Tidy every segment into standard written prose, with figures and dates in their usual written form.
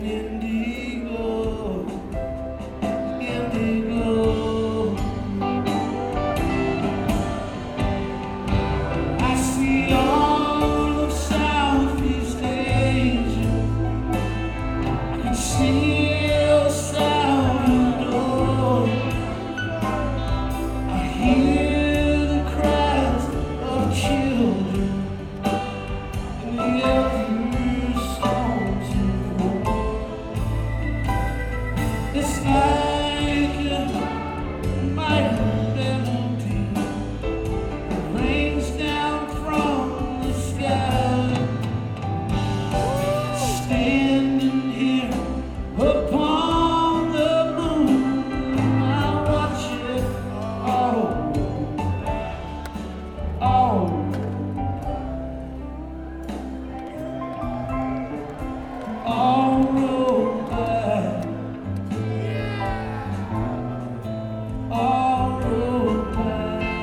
Indigo, indigo. I see all of Southeast Asia. I can see El Salvador. I hear the cries of children in the elders' homes of war. It's like a mighty melody that rains down from the sky. Standing here upon the moon, I watch it all roll by, all roll by.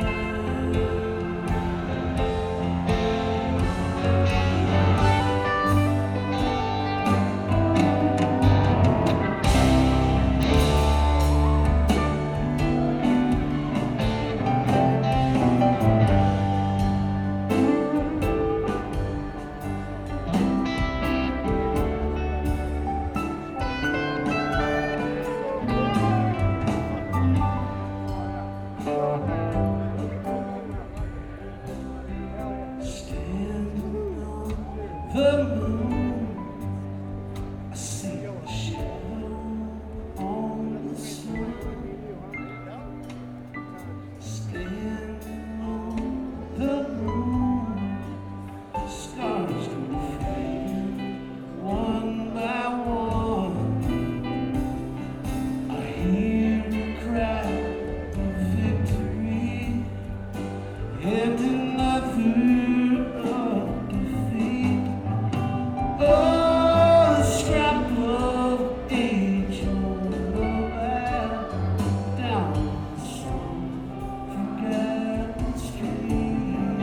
The moon, I see a shadow on the sun. Standing on the moon, the stars go fading one by one. I hear a cry of victory and another of defeat. Oh, the scrap of age on the back down some forgotten street.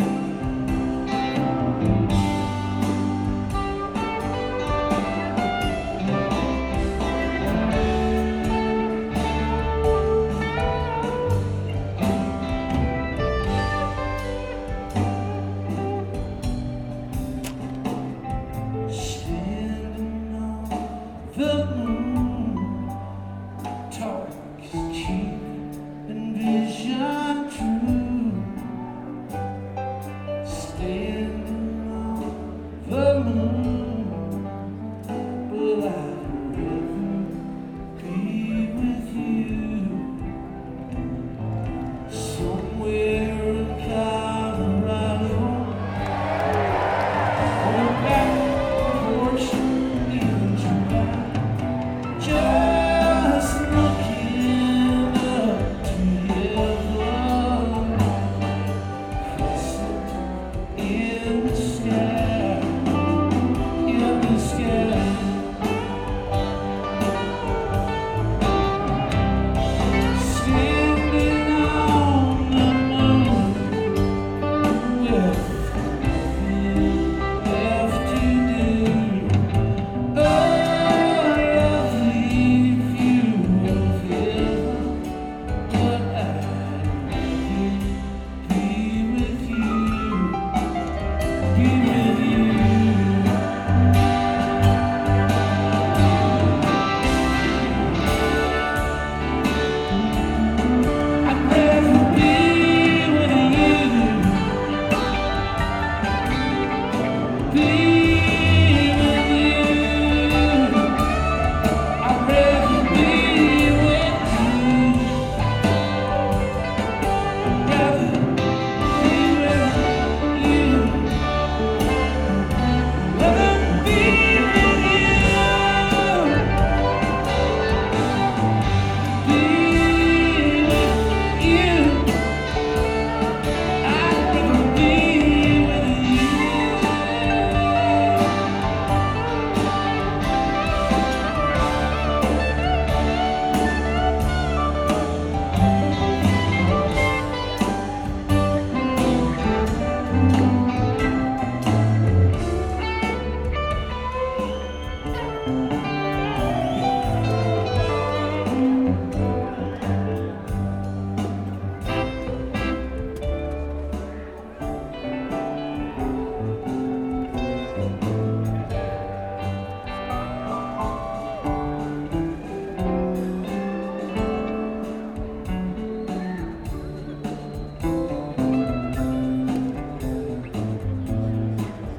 Standing on the